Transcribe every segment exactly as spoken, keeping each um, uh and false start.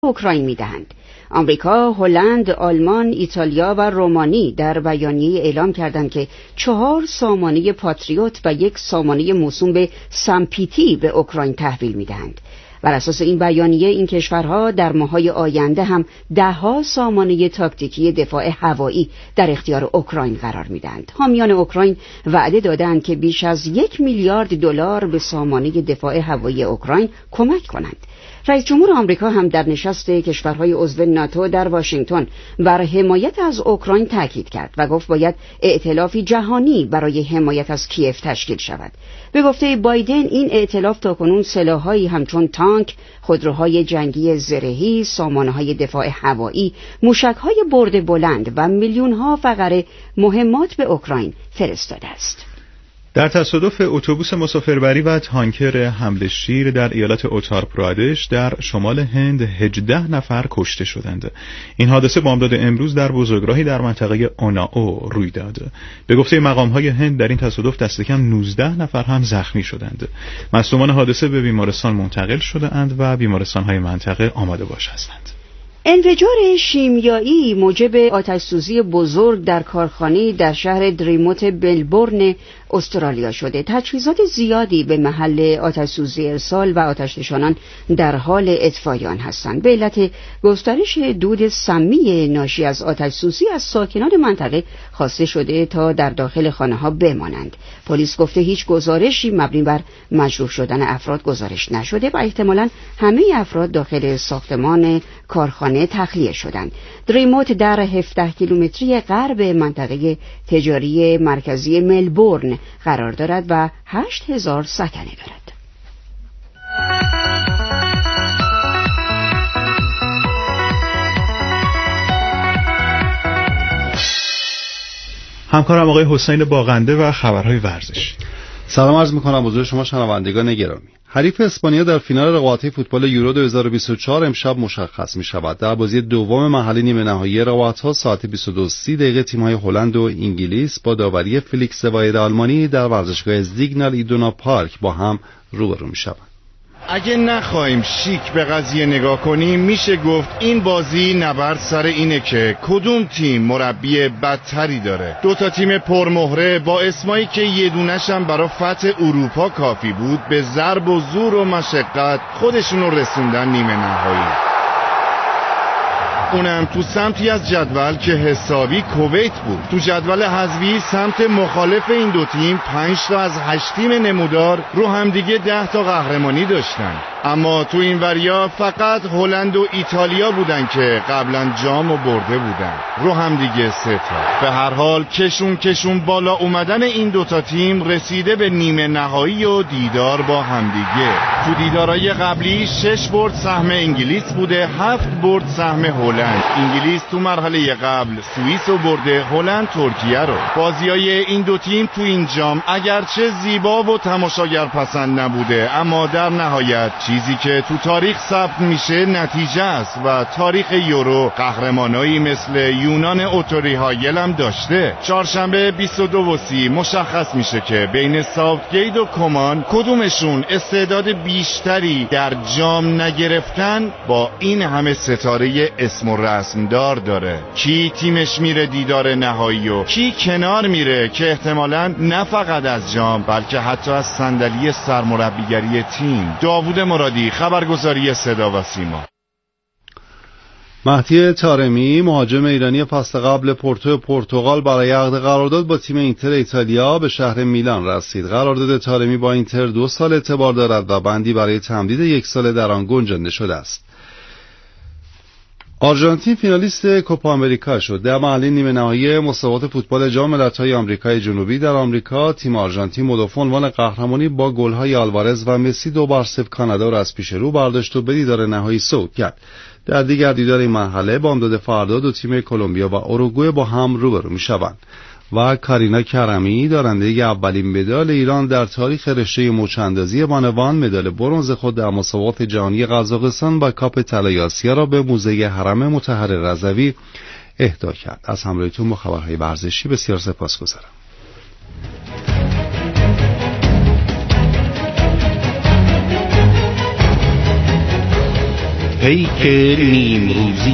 اوکراین می‌دهند. آمریکا، هلند، آلمان، ایتالیا و رومانی در بیانیه اعلام کردند که چهار سامانه پاتریوت و یک سامانه موسوم به سامپیتی به اوکراین تحویل می‌دهند. بر اساس این بیانیه این کشورها در ماه‌های آینده هم ده‌ها سامانه تاکتیکی دفاع هوایی در اختیار اوکراین قرار می‌دهند. حامیان اوکراین وعده دادند که بیش از یک میلیارد دلار به سامانه دفاع هوایی اوکراین کمک کنند. رئیس جمهور آمریکا هم در نشست کشورهای عضو ناتو در واشنگتن بر حمایت از اوکراین تاکید کرد و گفت باید ائتلافی جهانی برای حمایت از کیف تشکیل شود. به گفته بایدن این ائتلاف تاکنون سلاح‌هایی همچون تانک، خودروهای جنگی زرهی، سامانه‌های دفاع هوایی، موشک‌های برد بلند و میلیون‌ها فقره مهمات به اوکراین فرستاده است. در تصادف اتوبوس مسافربری و تانکر حمل شیر در ایالت اوتار پرادش در شمال هند هجده نفر کشته شدند. این حادثه بامداد امروز در بزرگراهی در منطقه اوناو روی داد. به گفته مقام‌های هند در این تصادف دست کم نوزده نفر هم زخمی شدند. مصدومان حادثه به بیمارستان منتقل شده‌اند و بیمارستان‌های منطقه آماده باش هستند. انفجار شیمیایی موجب آتش‌سوزی بزرگ در کارخانه در شهر دریموت ملبورن استرالیا شده. تجهیزات زیادی به محل آتش‌سوزی ارسال و آتش‌نشانان در حال اطفای آن هستند. به علت گسترش دود سمی ناشی از آتش‌سوزی از ساکنان منطقه خواسته شده تا در داخل خانه‌ها بمانند. پلیس گفته هیچ گزارشی مبنی بر مجروح شدن افراد گزارش نشده و احتمالاً همه افراد داخل ساختمان کارخانه تخلیه شدند. دریموت در هفده کیلومتری غرب منطقه تجاری مرکزی ملبورن قرار دارد و هشت هزار سکنه دارد. همکارم آقای حسین باغنده و خبرهای ورزش. سلام عرض می‌کنم حضور شما شنوندگان گرامی. حریف اسپانیا در فینال رقابت‌های فوتبال یورو دو هزار و بیست و چهار امشب مشخص می‌شود. در بازی دوم محلی نیمه نهایی رقابت‌ها ساعت بیست و دو و سی دقیقه تیم‌های هلند و انگلیس با داوری فلیکس واید آلمانی در ورزشگاه زیگنال ایدونا پارک با هم روبرو می‌شوند. اگه نخواهیم شیک به قضیه نگاه کنیم میشه گفت این بازی نبرد سر اینه که کدوم تیم مربی بدتری داره. دو تا تیم پرمهره با اسمایی که یه دونشم برای فتح اروپا کافی بود به ضرب و زور و مشقت خودشونو رسوندن نیمه نهایی. اونم تو سمتی از جدول که حسابی کویت بود. تو جدول حذفی سمت مخالف این دو تیم پنج تا از هشت تیم نمودار رو همدیگه ده تا قهرمانی داشتن. اما تو این وریا فقط هلند و ایتالیا بودن که قبلا جامو برده بودن. رو همدیگه سه تا. به هر حال کشون کشون بالا اومدن این دوتا تیم رسیده به نیمه نهایی و دیدار با همدیگه. تو دیدارای قبلی شش برد سهم انگلیس بوده، هفت برد سهم هلند. انگلیس تو مرحله قبل سوئیس رو برده، هلند ترکیه رو. بازیای این دو تیم تو این جام اگرچه زیبا و تماشاگر پسند نبوده، اما در نهایت چیزی که تو تاریخ ثبت میشه نتیجه است و تاریخ یورو قهرمانایی مثل یونان اوتوریهایل هم داشته. چهارشنبه بیست و دو و سی مشخص میشه که بین ساوتگیت و کمان کدومشون استعداد بیشتری در جام نگرفتن با این همه ستاره اسم و رسمدار داره. کی تیمش میره دیدار نهایی و کی کنار میره که احتمالاً نه فقط از جام بلکه حتی از صندلی سرمربیگری تیم. داوود مرادی، خبرگزاری صدا و سیما. مهدی طارمی مهاجم ایرانی فصل قبل پورتو پرتغال برای عقد قرارداد با تیم اینتر ایتالیا به شهر میلان رسید. قرارداد طارمی با اینتر دو سال اعتبار دارد و بندی برای تمدید یک سال در آن گنجانده شده است. آرژانتین فینالیست کوپا آمریکا شد. در محل نیمه نهایی مسابقات فوتبال جام ملت‌های آمریکای جنوبی در آمریکا تیم آرژانتین مدافع عنوان قهرمانی با گل‌های آلوارز و مسی دو بار صفر کانادا را از پیش رو برداشت و به دیدار نهایی صعود کرد. در دیگر دیدار این مرحله بامداد فردا دو تیم کلمبیا و اوروگوئه با هم روبرو می‌شوند. و کارینا کرمی دارنده اولین مدال ایران در تاریخ رشته مچ‌اندازی بانوان مدال برنز خود در مسابقات جهانی قزاقستان و کاپ طلای آسیا را به موزه هرم مطهر رضوی اهدا کرد. از همراهیتون با خبرهای ورزشی بسیار سپاسگزارم. پیک نیمروزی.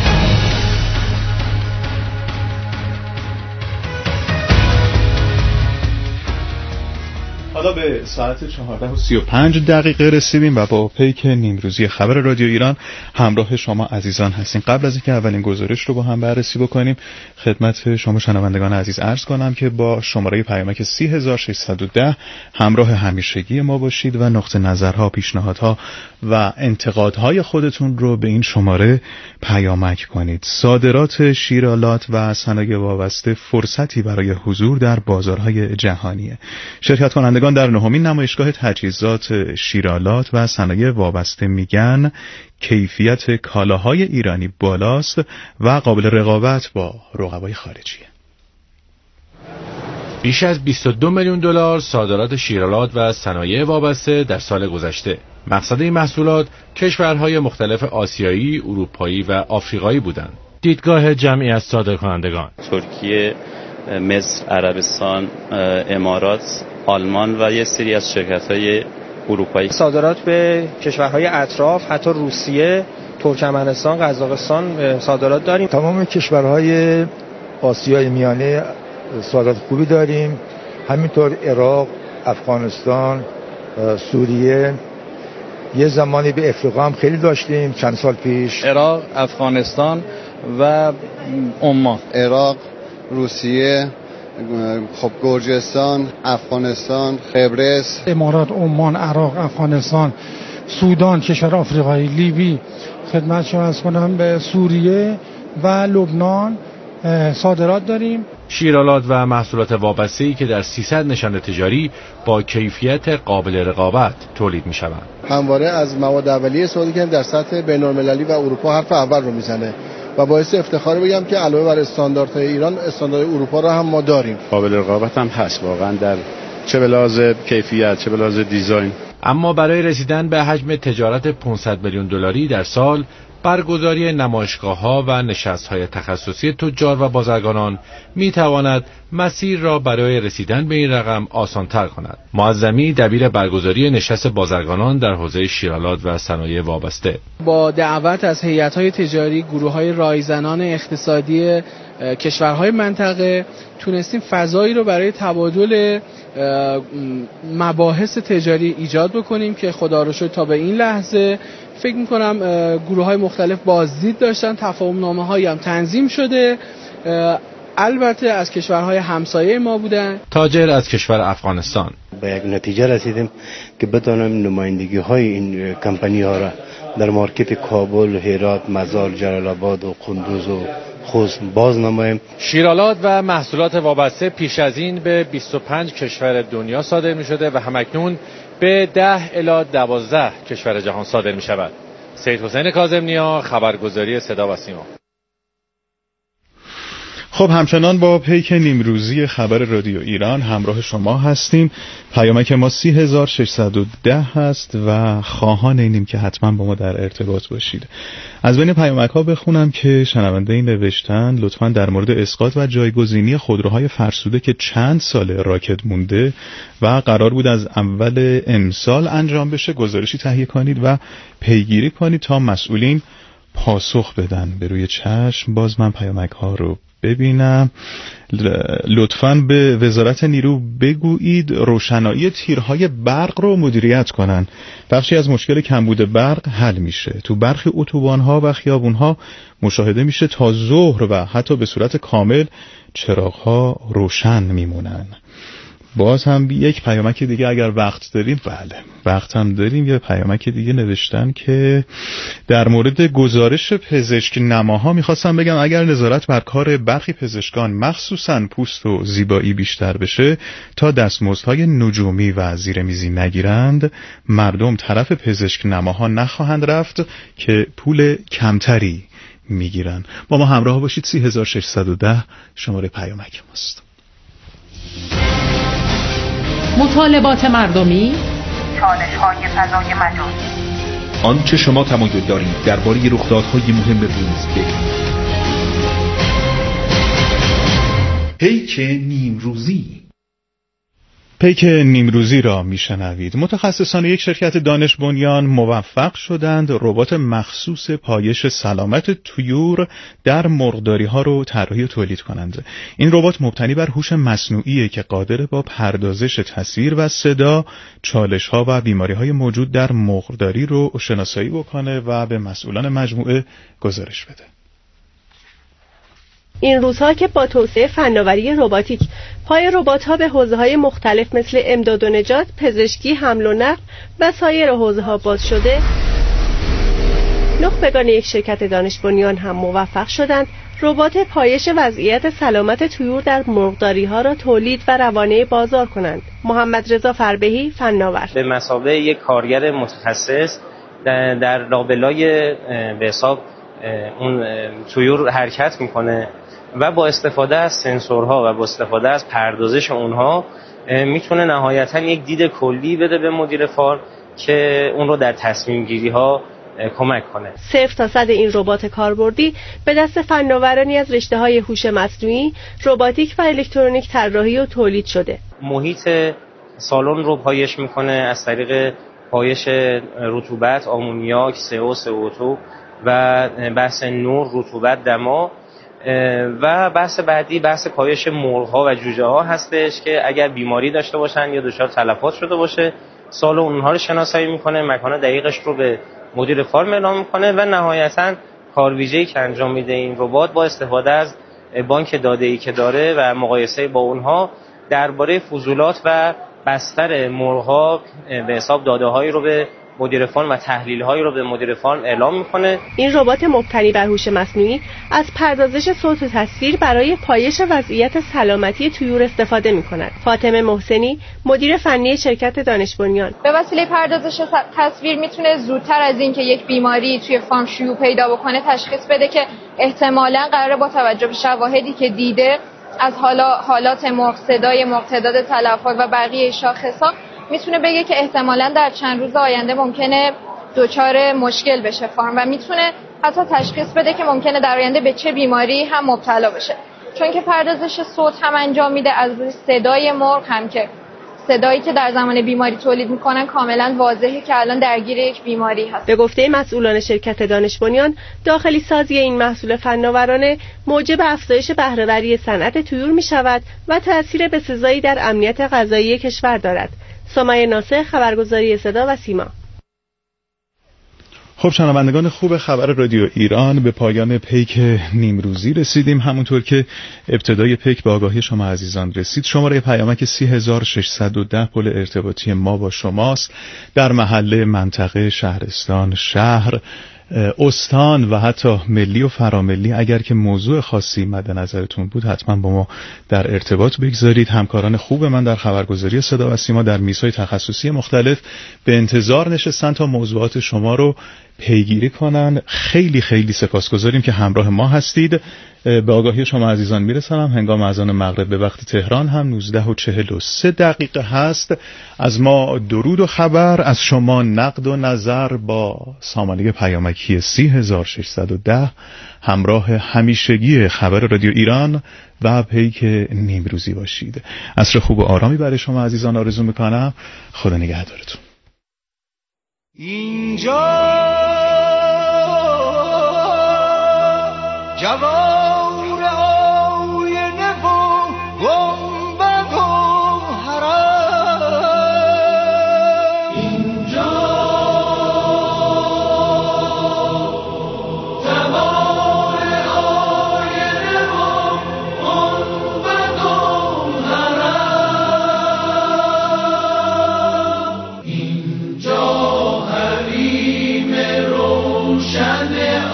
حالا به ساعت چهارده و سی و پنج دقیقه رسیدیم و با پیک نیمروزی خبر رادیو ایران همراه شما عزیزان هستیم. قبل از اینکه اولین گزارش رو با هم بررسی بکنیم خدمت شما شنوندگان عزیز عرض کنم که با شماره پیامک سی هزار و ششصد و ده همراه همیشگی ما باشید و نقطه نظرها، پیشنهادها و انتقادهای خودتون رو به این شماره پیامک کنید. صادرات شیرالات و صنایع وابسته فرصتی برای حضور در بازارهای جهانیه. شرکت کنندگان در نهمین نمایشگاه تجهیزات شیرالات و صنایع وابسته میگن کیفیت کالاهای ایرانی بالاست و قابل رقابت با رقبای خارجیه. بیش از بیست و دو میلیون دلار صادرات شیرالات و صنایع وابسته در سال گذشته. مقصد این محصولات کشورهای مختلف آسیایی، اروپایی و آفریقایی بودند. دیدگاه جمعی از صادرکنندگان: ترکیه، مصر، عربستان، امارات، آلمان و یه سری از شرکت‌های اروپایی. صادرات به کشورهای اطراف، حتی روسیه، ترکمنستان، قزاقستان صادرات داریم. تمام کشورهای آسیای میانه صادرات خوبی داریم. همینطور عراق، افغانستان، سوریه، یه زمانی به افریقا هم خیلی داشتیم چند سال پیش. عراق، افغانستان و عمان. عراق، روسیه، خب گرجستان، افغانستان، قبرس، امارات، عمان، عراق، افغانستان، سودان، کشور آفریقایی، لیبی، خدمت شما عرض کنم به سوریه و لبنان صادرات داریم. شیرالات و محصولات وابسته‌ای که در سیصد نشان تجاری با کیفیت قابل رقابت تولید می‌شوند. همواره از مواد اولیه استفاده کردیم در سطح بین‌المللی و اروپا حرف اول رو میزنه و باعث افتخار بگم که علاوه بر استانداردهای ایران استاندارد اروپا رو هم ما داریم. قابل رقابت هم هست واقعا در چه به لحاظ کیفیت چه به لحاظ دیزاین. اما برای رسیدن به حجم تجارت پانصد میلیون دلاری در سال، برگزاری نمایشگاه‌ها و نشست‌های تخصصی تجار و بازرگانان می‌تواند مسیر را برای رسیدن به این رقم آسان‌تر کند. معظمی دبیر برگزاری نشست بازرگانان در حوزه شیرالات و صنایع وابسته: با دعوت از هیئت‌های تجاری، گروه‌های رایزنان اقتصادی کشورهای منطقه تونستیم فضایی رو برای تبادل مباحث تجاری ایجاد بکنیم که خدا رو شکر تا به این لحظه فکر میکنم گروه های مختلف بازدید داشتن، تفاهم نامه هایی هم تنظیم شده، البته از کشورهای همسایه ما بودن. تاجر از کشور افغانستان: به یک نتیجه رسیدیم که بتونیم نمایندگی های این کمپانی ها را در مارکت کابل، هرات، مزار، جلال آباد و قندوز و خوست باز نماییم. شیرالات و محصولات وابسته پیش از این به بیست و پنج کشور دنیا صادر می شده و همکنون به ده الی دوازده کشور جهان صادر می شود. سید حسین کاظم‌نیا، خبرگزاری صدا و سیما. خب همچنان با پیک نیمروزی خبر رادیو ایران همراه شما هستیم. پیامک ما سی هزار و ششصد و ده هست و خواهان اینیم که حتما با ما در ارتباط باشید. از بین پیامک ها بخونم که شنونده این نوشتن لطفاً در مورد اسقاط و جایگزینی خودروهای فرسوده که چند سال راکد مونده و قرار بود از اول امسال انجام بشه گزارشی تهیه کنید و پیگیری کنید تا مسئولین پاسخ بدن. به روی چشم باز من پیامک ها رو ببینم. لطفاً به وزارت نیرو بگویید روشنایی تیرهای برق رو مدیریت کنن. بخشی از مشکل کمبود برق حل میشه. تو برخی اتوبان‌ها و خیابون‌ها مشاهده میشه تا ظهر و حتی به صورت کامل چراغ‌ها روشن میمونن. باز هم یک پیامک دیگه اگر وقت داریم، بله وقت هم داریم، یه پیامک دیگه نوشتن که در مورد گزارش پزشک نماها میخواستم بگم اگر نظارت بر کار برخی پزشکان مخصوصاً پوست و زیبایی بیشتر بشه تا دستمزدهای نجومی و زیرمیزی نگیرند مردم طرف پزشک نماها نخواهند رفت که پول کمتری میگیرن. با ما همراه باشید. سی هزار و ششصد و ده شماره پیامک ماست. مطالبات مردمی، چالش‌های فضای مجازی، آنچه شما تمایل دارید درباره رخدادهای مهم روز بگید. پیک نیمروزی. پیک نیمروزی را میشنوید. متخصصان یک شرکت دانش بنیان موفق شدند ربات مخصوص پایش سلامت طیور در مرغداری ها رو طراحی و تولید کنند. این ربات مبتنی بر هوش مصنوعی که قادر با پردازش تصویر و صدا چالش ها و بیماری های موجود در مرغداری رو شناسایی بکنه و به مسئولان مجموعه گزارش بده. این روزها که با توسعه فناوری رباتیک پای ربات‌ها به حوزه‌های مختلف مثل امداد و نجات، پزشکی، حمل و نقل و سایر حوزه‌ها باز شده، نخبگان یک شرکت دانش بنیان هم موفق شدند ربات پایش وضعیت سلامت طیور در مرغداری‌ها را تولید و روانه بازار کنند. محمد رضا فربهی، فناور: به مثابه یک کارگر متخصص در لابلای به حساب اون طیور حرکت میکنه و با استفاده از سنسورها و با استفاده از پردازش اونها میتونه نهایتاً یک دید کلی بده به مدیر فارم که اون رو در تصمیم گیری ها کمک کنه. صفر تا صد این ربات کاربردی به دست فناورانی از رشته‌های هوش مصنوعی، رباتیک و الکترونیک طراحی و تولید شده. محیط سالن رو پایش میکنه از طریق پایش رطوبت، آمونیاک، سی او، سی او دو و بحث نور، رطوبت، دما. و بحث بعدی بحث پایش مرغ‌ها و جوجه‌ها هستش که اگر بیماری داشته باشن یا دچار تلفات شده باشه سال اونها رو شناسایی میکنه، مکان دقیقش رو به مدیر فارم اعلام میکنه و نهایتاً کارویژه‌ای که انجام میده این ربات با استفاده از بانک داده‌ای که داره و مقایسه با اونها درباره فضولات و بستر مرغ‌ها به حساب داده‌هایی رو به مدیر فارم و تحلیل‌هایی رو به مدیر فارم اعلام میکنه. این ربات مبتنی بر هوش مصنوعی از پردازش صوت و تصویر برای پایش وضعیت سلامتی طیور استفاده میکند. فاطمه محسنی، مدیر فنی شرکت دانش بنیان: به وسیله پردازش تصویر میتونه زودتر از این که یک بیماری توی فارم شیوع پیدا بکنه تشخیص بده که احتمالاً قراره با توجه به شواهدی که دیده از حالا حالات مرغ، صدای مرغ، تعداد تلفات و بقیه شاخص‌ها میتونه بگه که احتمالاً در چند روز آینده ممکنه دچار مشکل بشه فارم و میتونه حتی تشخیص بده که ممکنه در آینده به چه بیماری هم مبتلا بشه، چون که پردازش صوت هم انجام میده از روی صدای مرغ هم که صدایی که در زمان بیماری تولید میکنن کاملا واضحه که الان درگیر یک بیماری هست. به گفته مسئولان شرکت دانش بنیان، داخلی سازی این محصول فناورانه موجب افزایش بهره‌وری صنعت طیور میشود و تأثیر بسزایی در امنیت غذایی کشور دارد. سمیه ناصح، خبرگزاری صدا و سیما. خب شنوندگان خوب خبر رادیو ایران، به پایان پیک نیمروزی رسیدیم. همونطور که ابتدای پیک به آگاهی شما عزیزان رسید، شماره پیامک سی هزار و ششصد و ده پل ارتباطی ما با شماست. در محله، منطقه، شهرستان، شهر، استان و حتی ملی و فراملی اگر که موضوع خاصی مد نظرتون بود حتما با ما در ارتباط بگذارید. همکاران خوب من در خبرگزاری صدا و سیما در میزهای تخصصی مختلف به انتظار نشستن تا موضوعات شما رو پیگیری کنن. خیلی خیلی سپاسگزاریم که همراه ما هستید. به آگاهی شما عزیزان میرسانم هنگام اذان مغرب به وقت تهران هم نوزده و چهل و سه دقیقه هست. از ما درود و خبر، از شما نقد و نظر با سامانه پیامکی سی هزار و ششصد و ده همراه همیشگی خبر رادیو ایران و پیک نیمروزی باشید. عصر خوب و آرامی برای شما عزیزان آرزو میکنم. خدا نگهدارتون. اینجا جوار آینه و گنبد و حرم، اینجا جوار آینه و گنبد و حرم، اینجا حریم روشن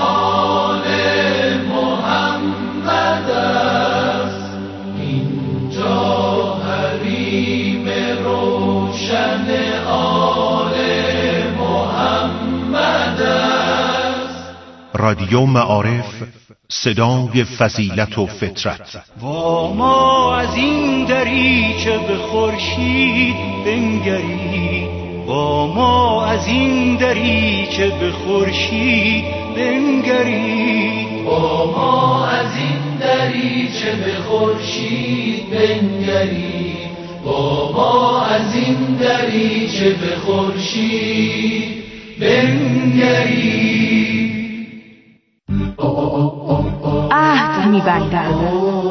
رادیو معارف، صدای فضیلت و فطرت. با ما از این دریچه به خورشید بنگرید، با ما از این دریچه به خورشید بنگرید، با ما از این دریچه به خورشید بنگرید، با ما از این دریچه به خورشید بنگرید. عهد می‌بندم.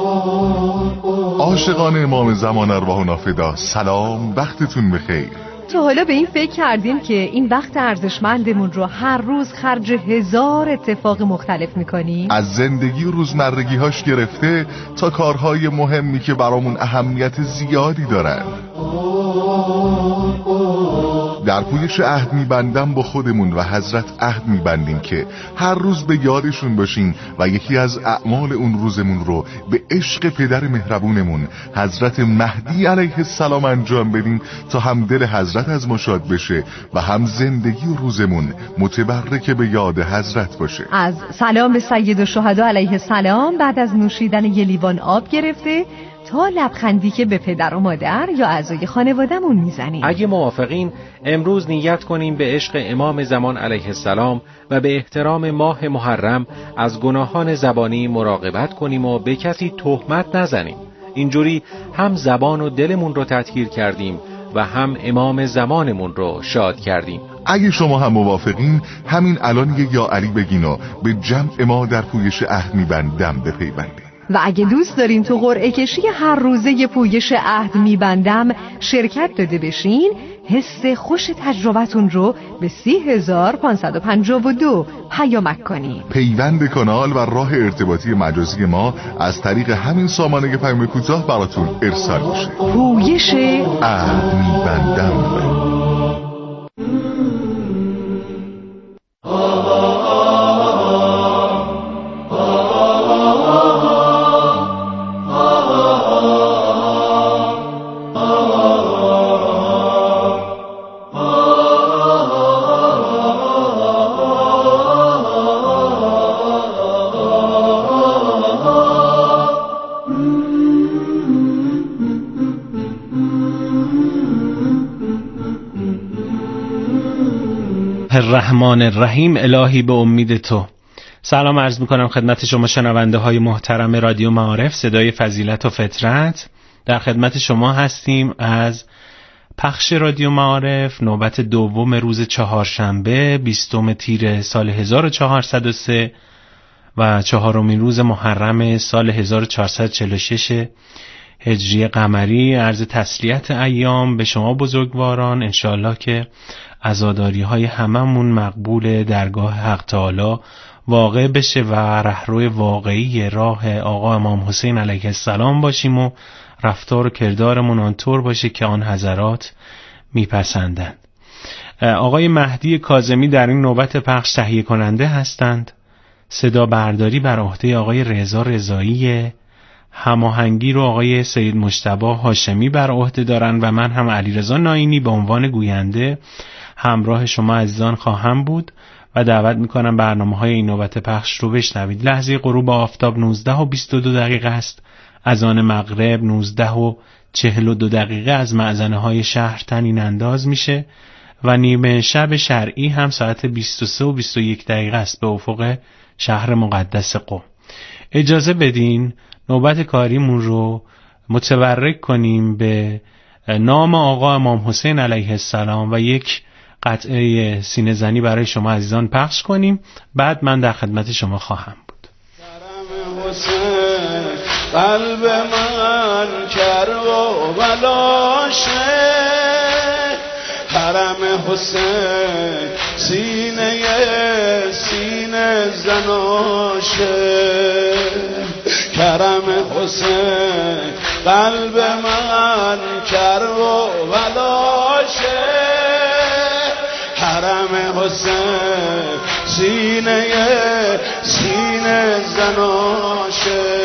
عاشقان امام زمان ارواحنا فدا، سلام، وقتتون بخیر. تا حالا به این فکر کردیم که این وقت ارزشمندمون رو هر روز خرج هزار اتفاق مختلف میکنیم؟ از زندگی و روزمرگی‌هاش گرفته تا کارهای مهمی که برامون اهمیت زیادی دارن. در پویش عهد میبندم با خودمون و حضرت عهد میبندیم که هر روز به یادشون باشیم و یکی از اعمال اون روزمون رو به عشق پدر مهربونمون حضرت مهدی علیه السلام انجام بدیم تا هم دل حضرت از ما شاد بشه و هم زندگی و روزمون متبرک به یاد حضرت باشه. از سلام به سید الشهدا علیه السلام بعد از نوشیدن یه لیوان آب گرفته تا لبخندی که به پدر و مادر یا اعضای خانواده‌مون میزنیم. اگه موافقین امروز نیت کنیم به عشق امام زمان علیه السلام و به احترام ماه محرم از گناهان زبانی مراقبت کنیم و به کسی تهمت نزنیم. اینجوری هم زبان و دلمون رو تطهیر کردیم و هم امام زمانمون رو شاد کردیم. اگه شما هم موافقین همین الان یه یا علی بگین و به جمع ما در پویش عهد میبندم بپیوندیم. و اگه دوست دارین تو قرعه کشی هر روزه پویش عهد میبندم شرکت داده بشین، حس خوش تجربتون رو به سی هزار پانصد و پنجاه و دو پیامک کنین. پیوند کانال و راه ارتباطی مجازی ما از طریق همین سامانه پیام کوتاه براتون ارسال میشه. پویش عهد میبندم. الرحمن الرحیم. الهی به امید تو. سلام عرض میکنم خدمت شما شنونده های محترم رادیو معارف صدای فضیلت و فطرت. در خدمت شما هستیم از پخش رادیو معارف، نوبت دوم روز چهارشنبه بیستم تیر سال هزار و چهارصد و سه و چهارمین روز محرم سال هزار و چهارصد و چهل و شش هجری قمری. عرض تسلیت ایام به شما بزرگواران، انشاءالله که عزاداری های هممون مقبول درگاه حق تعالی واقع بشه و رهرو واقعی راه آقا امام حسین علیه السلام باشیم و رفتار و کردارمون آنطور باشه که آن حضرات میپسندند. آقای مهدی کاظمی در این نوبت پخش تهیه کننده هستند. صدا برداری بر عهده آقای رضا رضایی، هماهنگی رو آقای سید مجتبی هاشمی بر عهده دارن و من هم علیرضا ناینی به عنوان گوینده همراه شما عزیزان خواهم بود و دعوت میکنم برنامه‌های این نوبت پخش رو بشنوید. لحظه غروب آفتاب نوزده و بیست و دو دقیقه است. اذان مغرب نوزده و چهل و دو دقیقه از مأذنه های شهر طنین انداز میشه و نیمه شب شرعی هم ساعت بیست و سه و بیست و یک دقیقه است به افق شهر مقدس قم. اجازه بدین نوبت کاریمون رو متبرک کنیم به نام آقا امام حسین علیه السلام و یک قطعه سینه زنی برای شما عزیزان پخش کنیم. بعد من در خدمت شما خواهم بود. حسین قلب من کرب و بلاشه، حرم حسین سینه سینه زناشه، کرم حسین قلب من کرب و بلاشه، حرم حسین سینه سینه زناشه.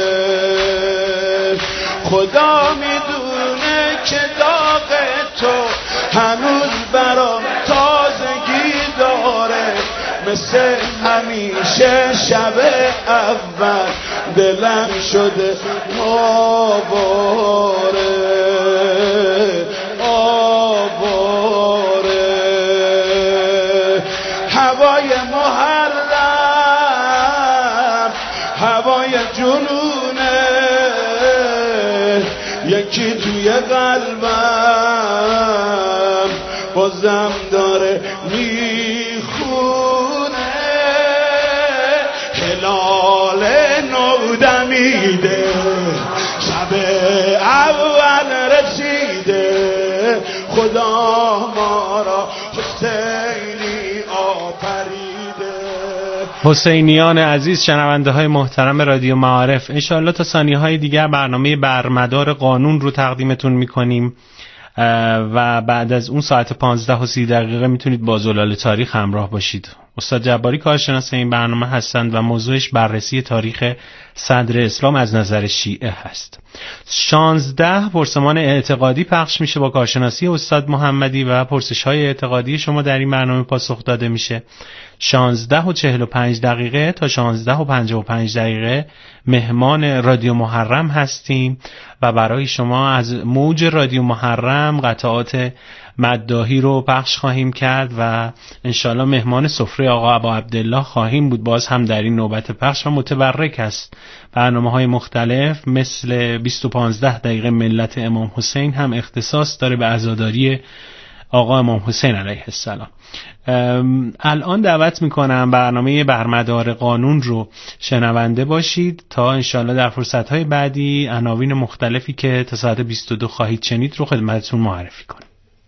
خدا میدونه که داغ تو هنوز برام تازگی داره، مثل همیشه شب اول دلم شده آواره آواره. هوای محرم هوای جنونه، یکی توی توی قلبم بازم داره میخونه هلال نودمیده شب اول رسیده خدا ما را حسینی آفریده. حسینیان عزیز، شنونده های محترم رادیو معارف، انشاءالله تا ثانیه های دیگر برنامه برمدار قانون رو تقدیمتون میکنیم و بعد از اون ساعت پانزده و سی دقیقه میتونید با زلال تاریخ همراه باشید. استاد جباری کارشناس این برنامه هستند و موضوعش بررسی تاریخ صدر اسلام از نظر شیعه هست. شانزده پرسمان اعتقادی پخش میشه با کارشناسی استاد محمدی و پرسش های اعتقادی شما در این برنامه پاسخ داده میشه. شانزده و چهل و پنج دقیقه تا شانزده و پنجاه و پنج دقیقه مهمان رادیو محرم هستیم و برای شما از موج رادیو محرم قطعات مداحی رو پخش خواهیم کرد و انشالله مهمان سفره آقا ابا عبدالله خواهیم بود. باز هم در این نوبت پخش و متبرک است. برنامه های مختلف مثل بیست و پانزده دقیقه ملت امام حسین هم اختصاص داره به عزاداری آقا امام حسین علیه السلام. الان دعوت میکنم برنامه برمدار قانون رو شنونده باشید تا انشالله در فرصتهای بعدی عناوین مختلفی که تا ساعت بیست و دو خواهید شنید رو خدمتتون معرفی کنم.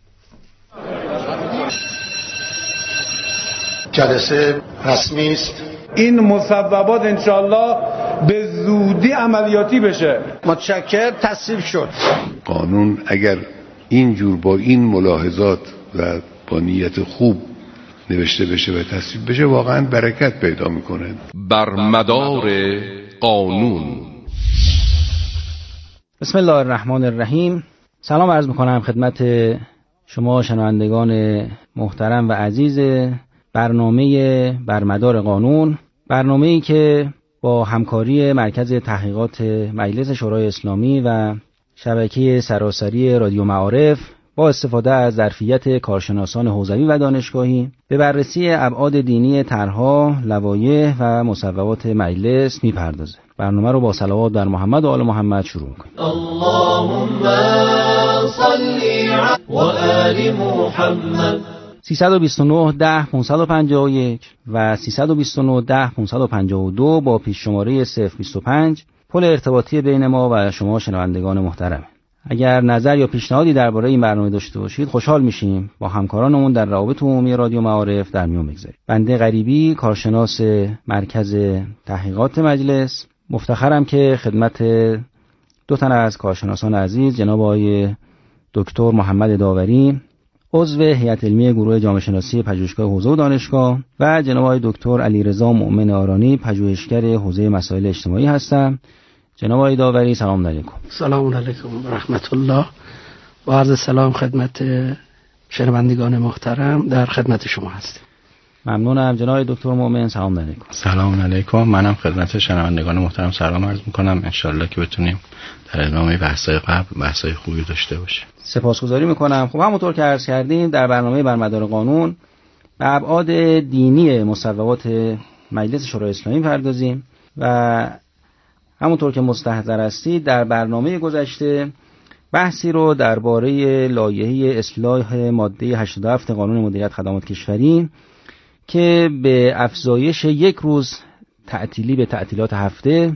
جلسه رسمی است. این مصوبات انشالله به زودی عملیاتی بشه. متشکر. تصویب شد. قانون اگر اینجور با این ملاحظات و با نیت خوب نوشته بشه و تصویب بشه واقعا برکت پیدا میکنه. بر مدار قانون. بسم الله الرحمن الرحیم. سلام عرض میکنم خدمت شما شنوندگان محترم و عزیز برنامه بر مدار قانون، برنامه‌ای که با همکاری مرکز تحقیقات مجلس شورای اسلامی و شبکه سراسری رادیو معارف با استفاده از ظرفیت کارشناسان حوزوی و دانشگاهی به بررسی ابعاد دینی طرح‌ها، لوایح و مصوبات مجلس می‌پردازه. برنامه رو با صلوات بر محمد و آل محمد شروع می‌کنیم. اللهم صل و آل محمد. سیصد و بیست و نه ده پانصد و پنجاه و یک و سیصد و بیست و نه ده پانصد و پنجاه و دو با پیش شماره صفر بیست و پنج پل ارتباطی بین ما و شما شنوندگان محترم. اگر نظر یا پیشنهادی درباره این برنامه داشته باشید خوشحال میشیم با همکارانمون در روابط عمومی رادیو معارف در میون بگذاریم. بنده غریبی، کارشناس مرکز تحقیقات مجلس، مفتخرم که خدمت دو تن از کارشناسان عزیز، جناب آقای دکتر محمد داوری، عضو هیئت علمی گروه جامعه شناسی پژوهشگاه حوزه و دانشگاه، و جناب آقای دکتر علیرضا مؤمن آرانی، پژوهشگر حوزه مسائل اجتماعی هستم. جناب آقای داوری سلام علیکم. سلام علیکم و رحمت الله و عرض سلام خدمت شنوندگان محترم، در خدمت شما هستیم. ممنونم. جناب آقای دکتر مؤمن سلام علیکم. سلام علیکم. منم خدمت شنوندگان محترم سلام عرض میکنم. انشالله که بتونیم در ادامه بحث‌های قبل بحث‌های خوبی داشته باشیم. سپاسگزاری میکنم. خب همونطور که عرض کردیم در برنامه بر مدار قانون به ابعاد دینی مصوبات مجلس شورای اسلامی پردازیم و همونطور که مستحضر هستید در برنامه گذشته بحثی رو درباره لایحه اصلاح ماده هشتاد و هفت قانون مدیریت خدمات کشوری که به افزایش یک روز تعطیلی به تعطیلات هفته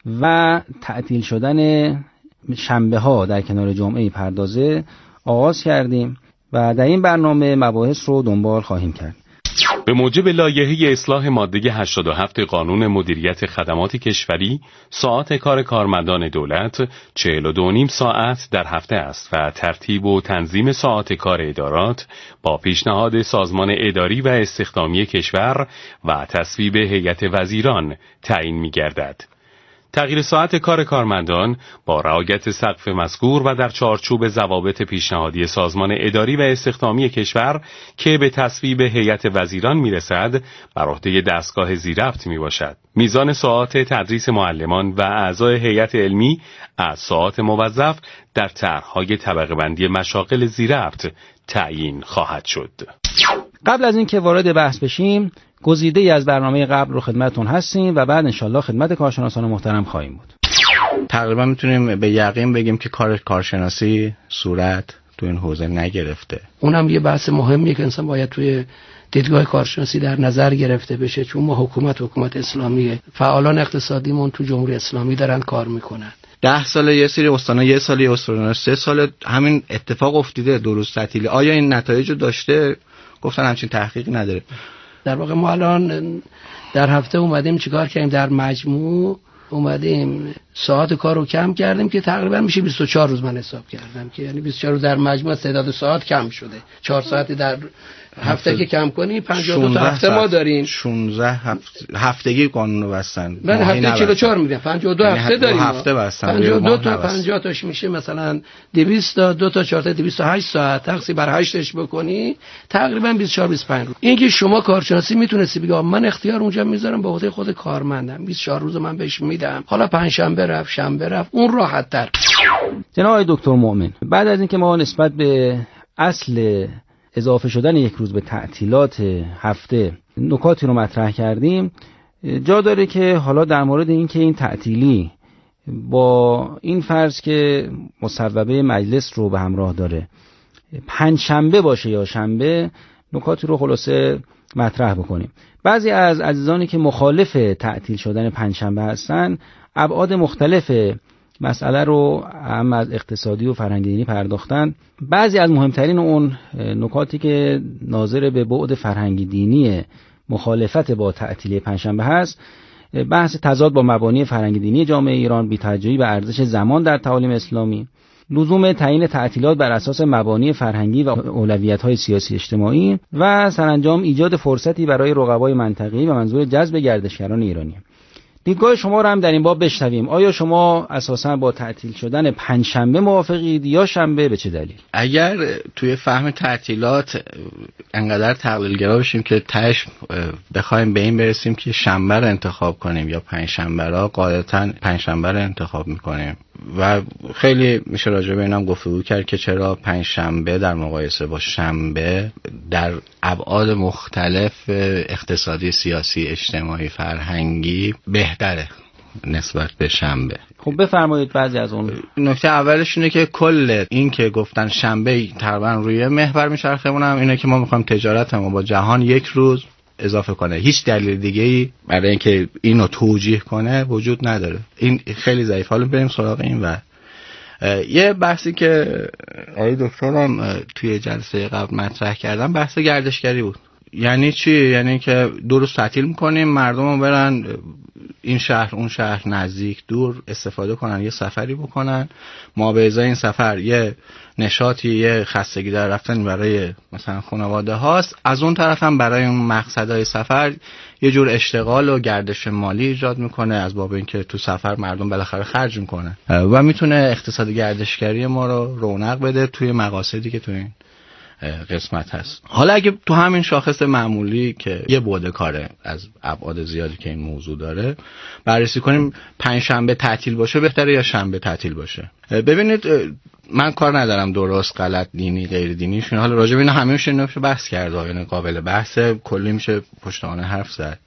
و تعطیل شدن شنبه ها در کنار جمعه پردازه آغاز کردیم و در این برنامه مباحث رو دنبال خواهیم کرد. به موجب لایحه اصلاح ماده هشتاد و هفت قانون مدیریت خدمات کشوری، ساعت کار کارمندان دولت چهل و دو نیم ساعت در هفته است و ترتیب و تنظیم ساعت کار ادارات با پیشنهاد سازمان اداری و استخدامی کشور و تصویب هیئت وزیران تعیین می‌گردد. تغییر ساعت کار کارمندان با رعایت سقف مذکور و در چارچوب ضوابط پیشنهادی سازمان اداری و استخدامی کشور که به تصویب هیئت وزیران میرسد بر عهده دستگاه زیربط میباشد. میزان ساعات تدریس معلمان و اعضای هیئت علمی از ساعات موظف در طرح‌های طبقه بندی مشاغل زیربط تعیین خواهد شد. قبل از اینکه وارد بحث بشیم گزیده‌ای از برنامه قبل رو خدمتتون هستیم و بعد انشالله خدمت کارشناسان محترم خواهیم بود. تقریبا میتونیم به یقین بگیم که کار کارشناسی صورت تو این حوزه نگرفته. اونم یه بحث مهمیه که انسان باید توی دیدگاه کارشناسی در نظر گرفته بشه، چون ما حکومت حکومت اسلامیه، فعالان اقتصادیمون تو جمهوری اسلامی دارن کار میکنن. ده ساله یه سری استانا، یه ساله یه استانا، سه ساله همین اتفاق افتیده، دو روز تعطیلی. آیا این نتایج رو داشته؟ گفتن همچین تحقیقی نداره. در واقع ما الان در هفته اومدیم چیکار کردیم؟ در مجموع اومدیم ساعت کار رو کم کردیم که تقریبا میشه بیست و چهار روز. من حساب کردم که یعنی بیست و چهار روز در مجموع تعداد ساعت کم شده. چهار ساعتی در هفته که کم کنی پنجاه و دو تا هفته ما داریم. شانزده هفت... هفتگی قانون رو بستن. من هفته چهل و چهار میدم. پنجاه و دو هفته داریم. هفته بستن. پنجاه و دو تا پنجاه تاش میشه مثلا دویست تا دو تا چهار تا دویست و هشت ساعت تقسیم بر هشتش بکنی تقریبا بیست و چهار بیست و پنج روز. اینکه شما کارشناسی میتونستی بگی من اختیار اونجا میذارم به عهده خود کارمندم، بیست و چهار روز من بهش میدم، حالا پنج شنبه رفت شنبه رفت، اون راحت تر. جناب آقای دکتر مؤمن، بعد از اینکه ما نسبت به اصل اضافه شدن یک روز به تعطیلات هفته نکاتی رو مطرح کردیم، جا داره که حالا در مورد اینکه این تعطیلی با این فرض که مصوبه مجلس رو به همراه داره پنج شنبه باشه یا شنبه، نکاتی رو خلاصه مطرح بکنیم. بعضی از عزیزانی که مخالف تعطیل شدن پنج شنبه هستن ابعاد مختلف مسئله رو هم از اقتصادی و فرهنگی دینی پرداختن. بعضی از مهمترین اون نکاتی که ناظر به بعد فرهنگی دینی مخالفت با تعطیلی پنجشنبه هست، بحث تضاد با مبانی فرهنگی دینی جامعه ایران، بی‌توجهی به ارزش زمان در تعالیم اسلامی، لزوم تعیین تعطیلات بر اساس مبانی فرهنگی و اولویت‌های سیاسی اجتماعی و سرانجام ایجاد فرصتی برای رقبای منطقه‌ای و منظور جذب گردشگران ایرانی. دیدگاه شما رو هم در این باب بشنویم. آیا شما اساساً با تعطیل شدن پنج شنبه موافقید یا شنبه؟ به چه دلیل؟ اگر توی فهم تعطیلات انقدر تقلیل‌گرا بشیم که تهش بخوایم به این برسیم که شنبه رو انتخاب کنیم یا پنج شنبه را، غالباً پنج شنبه رو انتخاب می‌کنیم و خیلی میشه راجع به اینم گفتگو کرد که چرا پنج شنبه در مقایسه با شنبه در ابعاد مختلف اقتصادی، سیاسی، اجتماعی، فرهنگی بهتره نسبت به شنبه. خب بفرمایید بعضی از اون. نکته اولش اینه که کل این که گفتن شنبه تقریبا روی محور میچرخمونم اینه که ما میخوایم تجارتمون با جهان یک روز اضافه کنه. هیچ دلیل دیگه‌ای برای اینکه اینو توجیه کنه وجود نداره. این خیلی ضعیف. حالا بریم سراغ این. و یه بحثی که آقای دکترم توی جلسه قبل مطرح کردن بحث گردشگری بود. یعنی چی؟ یعنی که دو روز تعطیل میکنیم، مردم رو برن این شهر اون شهر، نزدیک دور استفاده کنن، یه سفری بکنن، ما به ازای این سفر یه نشاطی، یه خستگی در رفتن برای مثلا خانواده هاست، از اون طرف هم برای اون مقصدهای سفر یه جور اشتغال و گردش مالی ایجاد میکنه از باب اینکه تو سفر مردم بالاخره خرج میکنن و میتونه اقتصاد گردشگری ما رو رونق بده توی مقاصدی که تو این قسمت هست. حالا اگه تو همین شاخص معمولی که یه بعد کاره از ابعاد زیادی که این موضوع داره بررسی کنیم، پنج شنبه تعطیل باشه بهتره یا شنبه تعطیل باشه؟ ببینید من کار ندارم درست غلط، دینی غیر دینی شون، حالا راجع به اینا همیشه نمیشه بحث کرد، یعنی قابل بحث، کلی میشه پشتوانه حرف زد.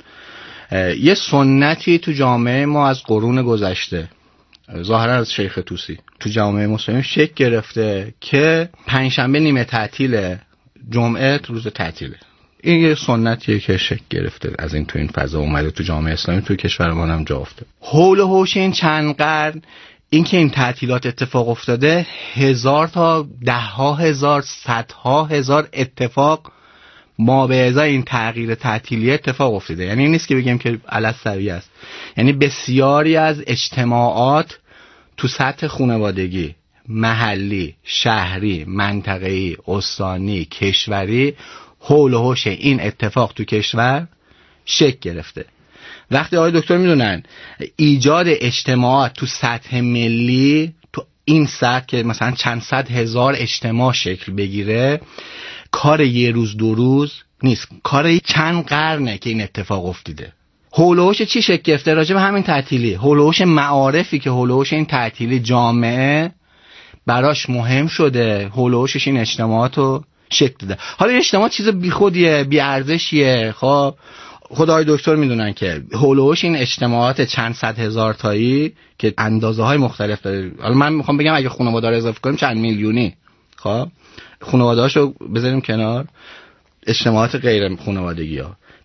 یه سنتی تو جامعه ما از قرون گذشته، ظاهرا از شیخ طوسی، تو جامعه مسلمان شکل گرفته که پنجشنبه نیمه تعطیله، جمعه روز تعطیله. این یه سنتیه که شکل گرفته از این تو این فضا اومده تو جامعه اسلامی، تو کشورمون هم جا افتاده. حول و حوش این چند قرن این که این تعطیلات اتفاق افتاده، هزار تا ده ها هزار صدها هزار اتفاق ما به ازای این تغییر تعطیلی اتفاق افتاده. یعنی نیست که بگیم که علسوی است، یعنی بسیاری از اجتماعات تو سطح خانوادگی، محلی، شهری، منطقه‌ای، استانی، کشوری، حول و حوش این اتفاق تو کشور شکل گرفته. وقتی آقای دکتر میدونن ایجاد اجتماعات تو سطح ملی، تو این سطح که مثلا چند صد هزار اجتماع شکل بگیره، کار یه روز دو روز نیست، کار چند قرنه که این اتفاق افتیده. حول و حوش چی شکل گرفته؟ راجع به همین تعطیلی، حول و حوش معارفی که حول و حوش این تعطیلی جامعه براش مهم شده، حول و حوشش این اجتماعاتو شکل داده. حالا این اجتماع چیز بیخودیه، بیارزشیه، خب خدای دکتر میدونن که هولوش این اجتماعات چند صد هزار تایی که اندازه های مختلف داره، حالا من میخوام بگم اگه خانواده رو اضافه کنیم چند میلیونی، خب خانواده‌اشو بذاریم کنار، اجتماعات غیر خانوادگی ها